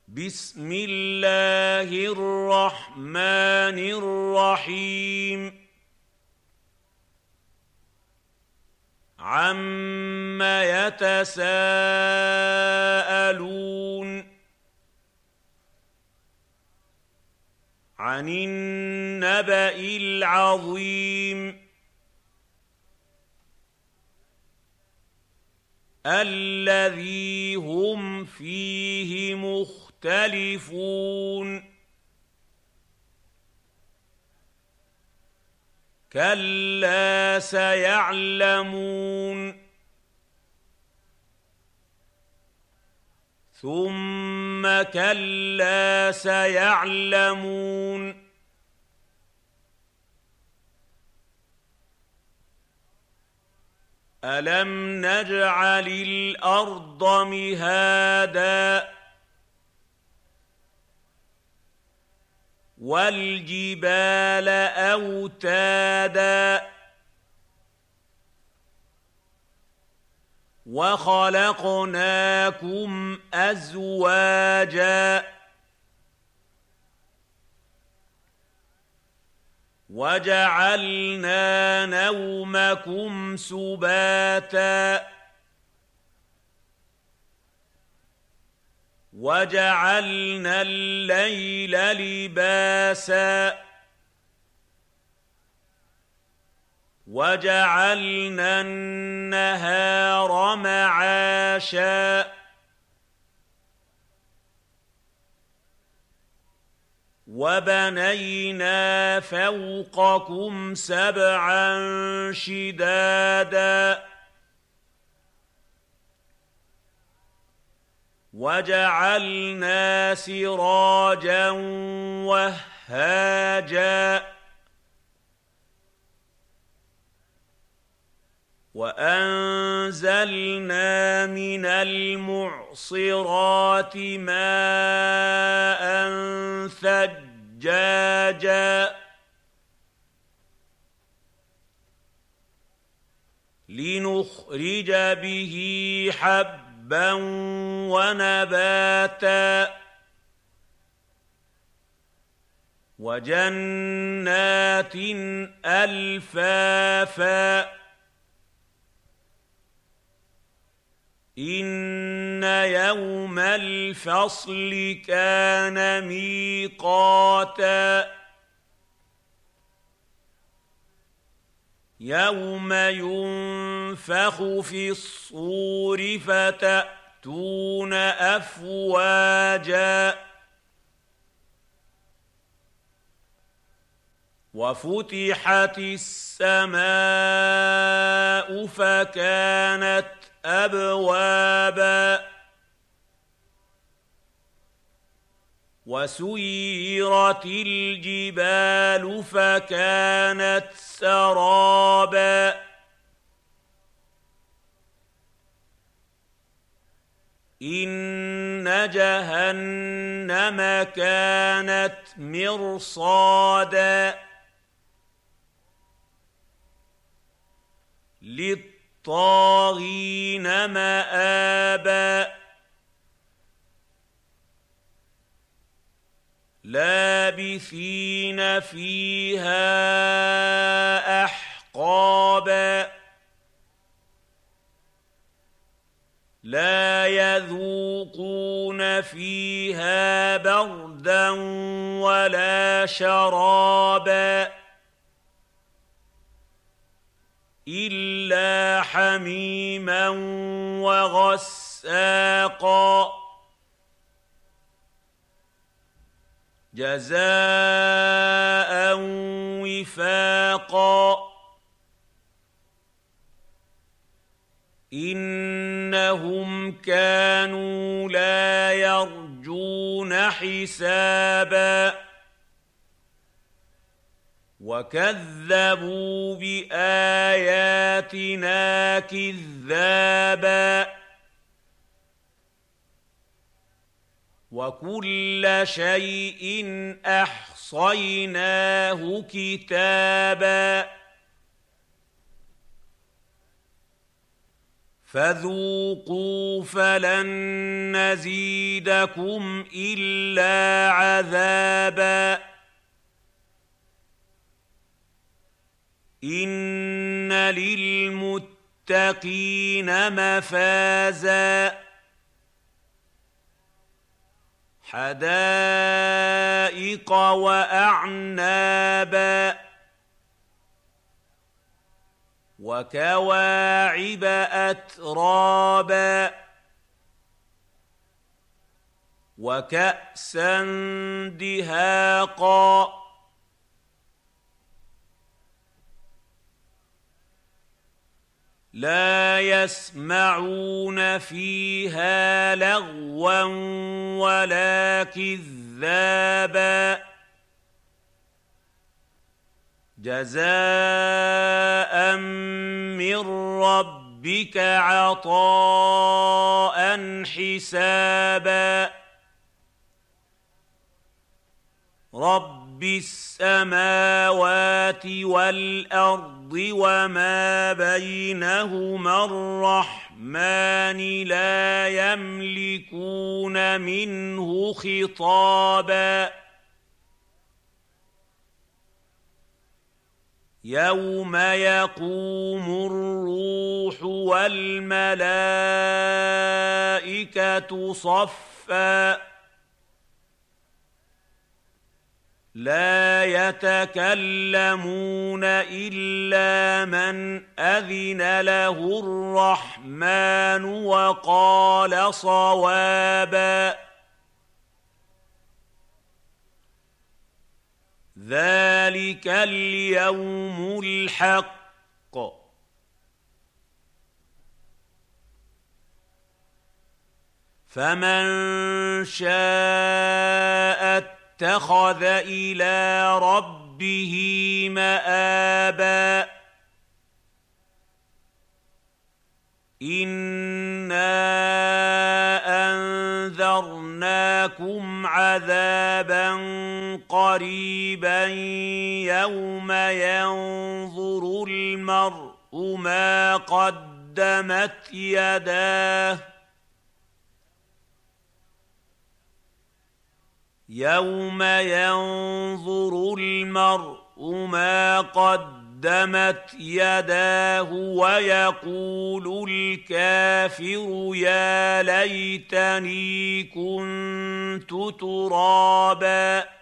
بسم الله الرحمن الرحيم عم يتساءلون عن النبأ العظيم الذي هم فيه مختلفون كلا سيعلمون ثم كلا سيعلمون ألم نجعل الأرض مهادا والجبال أوتادا وخلقناكم أزواجا وجعلنا نومكم سباتا وجعلنا الليل لباسا وجعلنا النهار معاشا وبنينا فوقكم سبعا شدادا وجعلنا سراجا وهاجا وأنزلنا من المعصرات ماء ثجاجا لنخرج به حبا ونباتا وجنات ألفافا إن يوم الفصل كان ميقاتا يوم ينفخ في الصور فتأتون أفواجا وفتحت السماء فكانت أبوابا وسيرت الجبال فكانت سرابا إن جهنم كانت مرصادا للطاغين مآبا لابثين فيها أحقابا لا يذوقون فيها بردا ولا شرابا إلا حميما وغساقا جزاء وفاقا إنهم كانوا لا يرجون حسابا وكذبوا بآياتنا كذابا وكل شيء أحصيناه كتابا فذوقوا فلن نزيدكم إلا عذابا إن للمتقين مفازا حدائق وأعنابا وكواعب أترابا وكأسا دهاقا لا يسمعون فيها لغوا ولا كذابا جزاء من ربك عطاء حسابا رب السماوات والأرض وما بينهما الرحمن لا يملكون منه خطابا يوم يقوم الروح والملائكة صفا لا يتكلمون إلا من أذن له الرحمن وقال صوابا ذلك اليوم الحق فمن شاء اتخذ إلى ربه مآبا إنا أنذرناكم عذابا قريبا يوم ينظر المرء ما قدمت يداه يوم ينظر المرء ما قدمت يداه ويقول الكافر يا ليتني كنت ترابا